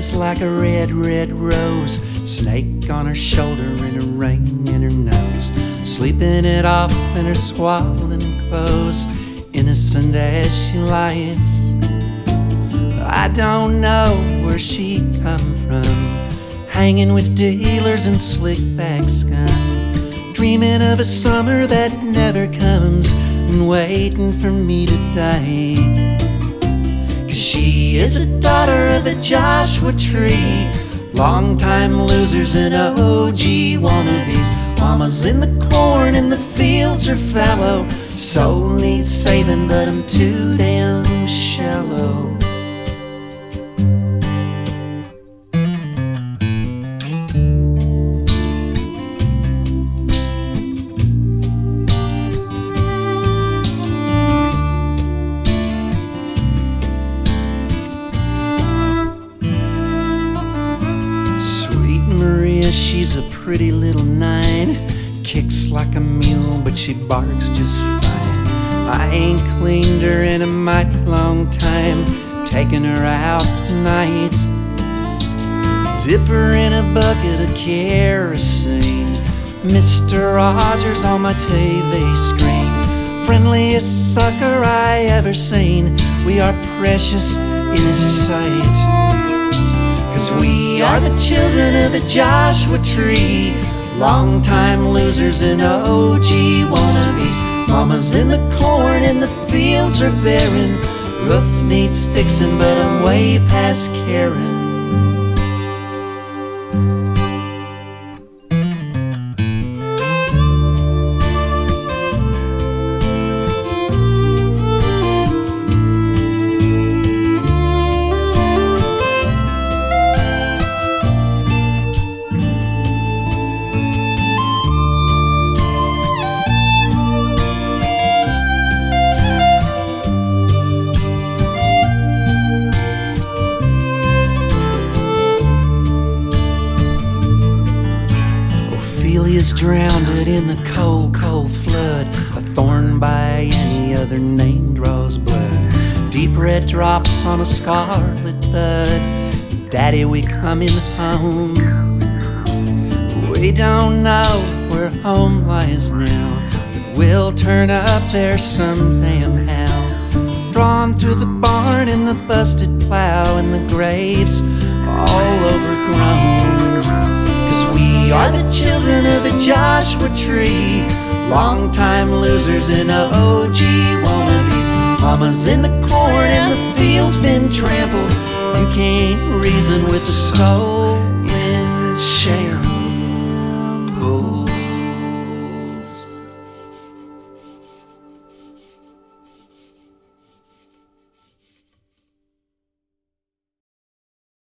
is like a red, red rose. Snake on her shoulder and a ring in her nose. Sleeping it off in her swaddling clothes, innocent as she lies. I don't know where she come from, hanging with dealers and slick back scum, dreaming of a summer that never comes and waiting for me to die. 'Cause she is a daughter of the Joshua Tree, long-time losers and OG wannabes. Mama's in the corn and the fields are fallow, soul needs saving but I'm too damn shallow. She's a pretty little nine, kicks like a mule but she barks just fine. I ain't cleaned her in a mighty long time, taking her out tonight. Dip her in a bucket of kerosene, Mr. Rogers on my TV screen. Friendliest sucker I ever seen, we are precious in his sight. 'Cause we are the children of the Joshua Tree, long-time losers and OG wannabes. Mama's in the corn and the fields are barren, roof needs fixing but I'm way past caring. Ophelia's drowned in the cold, cold flood. A thorn by any other name draws blood. Deep red drops on a scarlet bud. Daddy, we coming home. We don't know where home lies now, but we'll turn up there some damn how. Drawn through the barn in the busted plow and the graves all overgrown. 'Cause we are the children of the Joshua Tree, long-time losers and OG wannabes. Mama's in the corn and the fields been trampled. You can't reason with the soul